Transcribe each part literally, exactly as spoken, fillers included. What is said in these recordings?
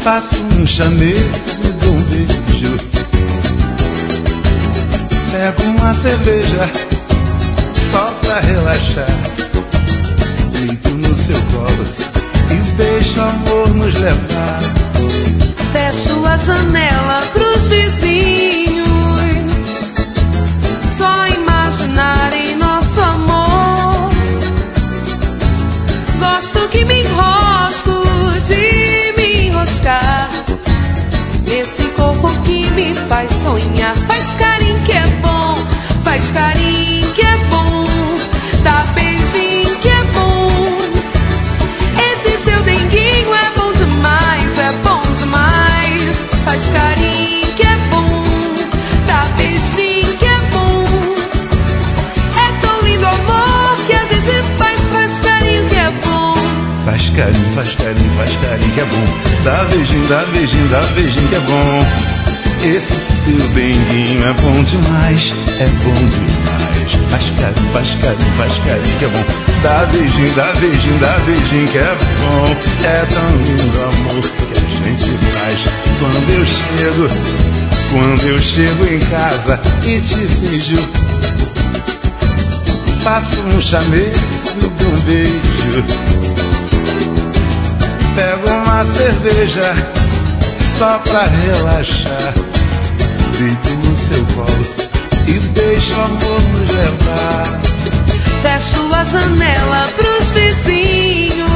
Faço um chamego, dou um beijo, pego uma cerveja só pra relaxar, deito no seu colo e deixo o amor nos levar. Fecho a janela pros vizinhos só imaginarem nosso amor. Gosto que me enrosco de me enroscar nesse corpo que me faz sonhar. Faz carinho que é bom, faz carinho que é bom, dá beijinho que é bom. Esse seu denguinho é bom demais, é bom demais. Faz carinho que é bom, dá beijinho que é bom. É tão lindo o amor que a gente faz, faz carinho que é bom. Faz carinho, faz carinho, faz carinho que é bom. Dá beijinho, dá beijinho, dá beijinho que é bom. Esse seu denguinho é bom demais, é bom demais. Faz carinho, faz carinho, faz carinho que é bom. Dá beijinho, dá beijinho, dá beijinho que é bom. É tão lindo o amor que a gente faz. Quando eu chego, quando eu chego em casa e te vejo, faço um chamego, dou um beijo, pego uma cerveja só pra relaxar, deito no seu colo e deixo o amor nos levar. Fecho a janela pros vizinhos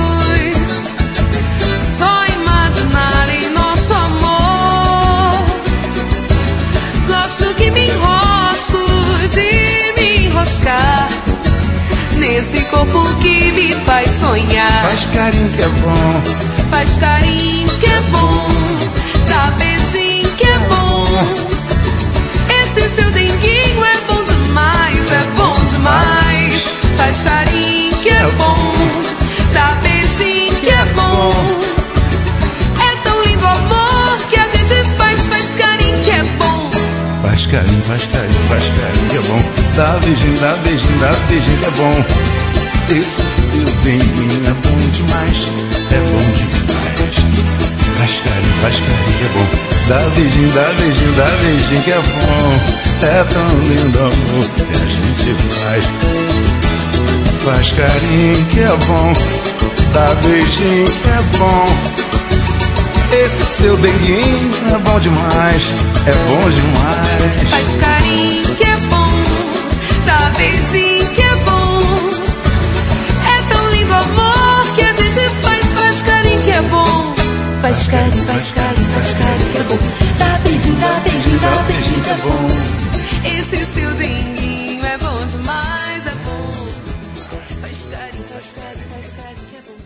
só imaginarem nosso amor. Gosto que me enrosco de me enroscar nesse corpo que me faz sonhar. Faz carinho que é bom, faz carinho que é bom, dá beijinho que é bom. Esse seu denguinho é bom demais, é bom demais. Faz carinho que é bom, dá beijinho que é bom. É tão lindo o amor que a gente faz, faz carinho que é bom. Faz carinho, faz carinho, faz carinho que é bom. Dá beijinho, dá beijinho, dá beijinho que é bom. Esse seu denguinho é bom demais, é bom demais. Faz carinho, faz carinho que é bom. Dá beijinho, dá beijinho, dá beijinho que é bom. É tão lindo o amor que a gente faz. Faz carinho que é bom, dá beijinho que é bom. Esse seu denguinho é bom demais, é bom demais. Faz carinho que é bom, dá beijinho que é bom. É tão lindo o amor que a gente faz, faz carinho que é bom. Faz carinho, faz carinho, faz carinho que é bom. Dá beijinho, dá beijinho, dá beijinho que é bom. Esse seu denguinho é bom demais, é bom. Faz carinho, faz carinho, faz carinho que é bom.